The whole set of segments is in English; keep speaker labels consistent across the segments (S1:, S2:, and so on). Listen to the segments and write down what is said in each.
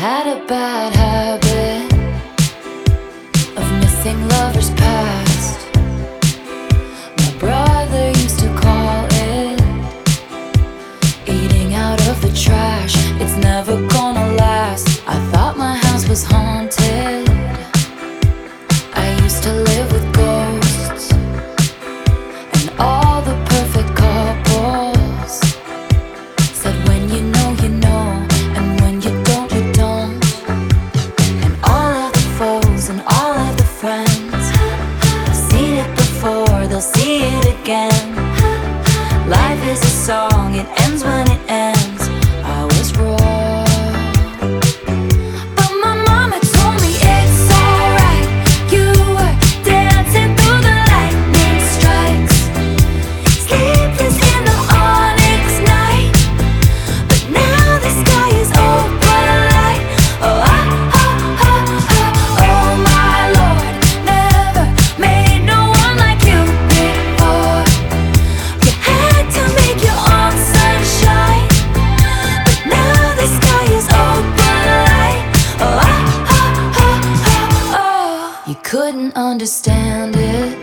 S1: had a bad habit of missing lovers past. My brother used to call it eating out of the trash. It's never gonna last. I thought my house was haunted. I used to live with ghosts and all the perfect couples said when you know, you know, and when you don't, you don't. And all of the foes and all of the friends have seen it before, they'll see it again. Life is a song, it ends when it ends. I was wrong, but my mama told me it's alright. You were dancing through the lightning strikes, sleepless in the onyx night, but now the sky is open light. Oh, oh, oh, oh, oh, oh my Lord, never made no one like you before. You had to make your own sunshine, but now the sky is open light. Oh, oh, oh, oh, oh, oh. You couldn't understand it,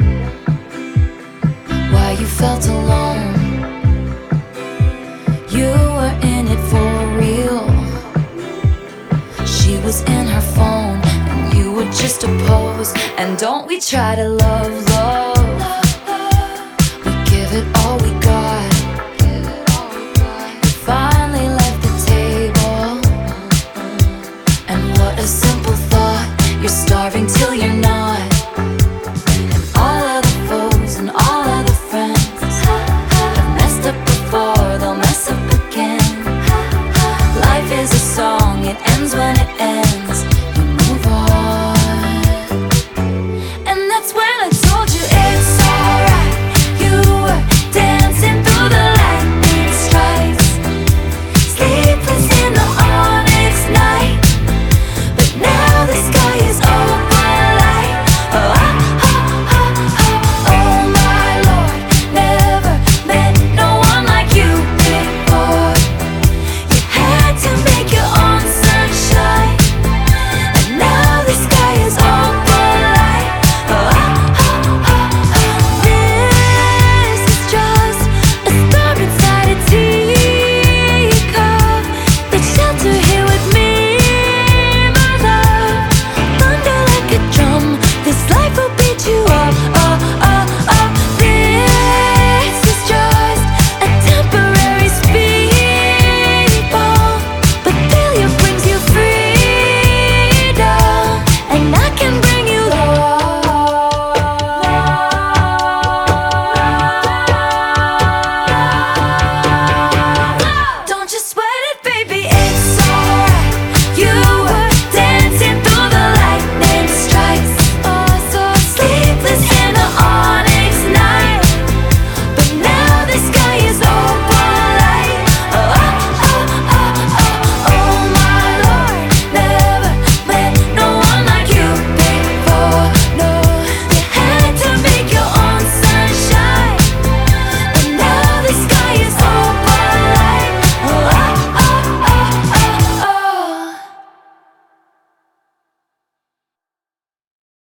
S1: why you felt alone. You were in it for real. She was in her phone and you were just a pose. And don't we try to love, love